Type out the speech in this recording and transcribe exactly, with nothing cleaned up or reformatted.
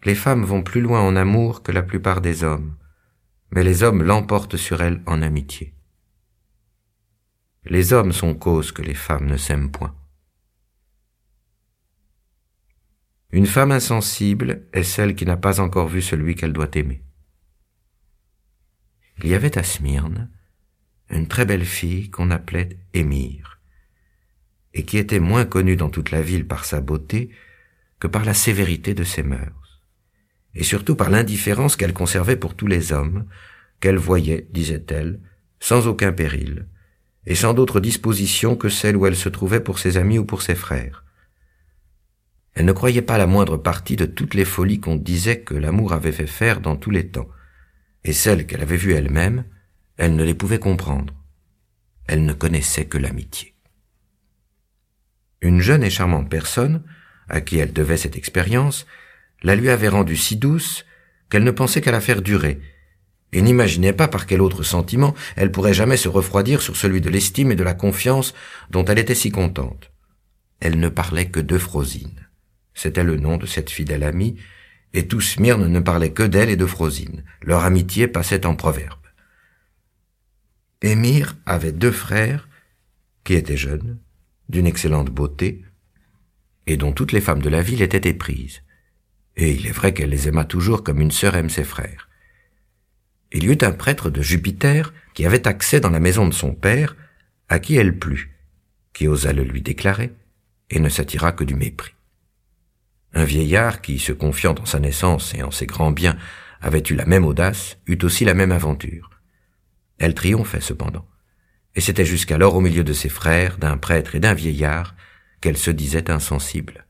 les femmes vont plus loin en amour que la plupart des hommes, mais les hommes l'emportent sur elles en amitié. Les hommes sont cause que les femmes ne s'aiment point. Une femme insensible est celle qui n'a pas encore vu celui qu'elle doit aimer. Il y avait à Smyrne une très belle fille qu'on appelait Émire, et qui était moins connue dans toute la ville par sa beauté que par la sévérité de ses mœurs, et surtout par l'indifférence qu'elle conservait pour tous les hommes, qu'elle voyait, disait-elle, sans aucun péril, et sans d'autre disposition que celle où elle se trouvait pour ses amis ou pour ses frères. Elle ne croyait pas la moindre partie de toutes les folies qu'on disait que l'amour avait fait faire dans tous les temps, et celles qu'elle avait vues elle-même, elle ne les pouvait comprendre. Elle ne connaissait que l'amitié. Une jeune et charmante personne, à qui elle devait cette expérience, la lui avait rendue si douce qu'elle ne pensait qu'à la faire durer, et n'imaginait pas par quel autre sentiment elle pourrait jamais se refroidir sur celui de l'estime et de la confiance dont elle était si contente. Elle ne parlait que d'Euphrosine. C'était le nom de cette fidèle amie, et tout Smyrne ne parlait que d'elle et d'Euphrosine. Leur amitié passait en proverbe. Émire avait deux frères qui étaient jeunes, d'une excellente beauté, et dont toutes les femmes de la ville étaient éprises. Et il est vrai qu'elle les aima toujours comme une sœur aime ses frères. Il y eut un prêtre de Jupiter qui avait accès dans la maison de son père, à qui elle plut, qui osa le lui déclarer, et ne s'attira que du mépris. Un vieillard qui, se confiant en sa naissance et en ses grands biens, avait eu la même audace, eut aussi la même aventure. Elle triomphait cependant, et c'était jusqu'alors au milieu de ses frères, d'un prêtre et d'un vieillard, qu'elle se disait insensible.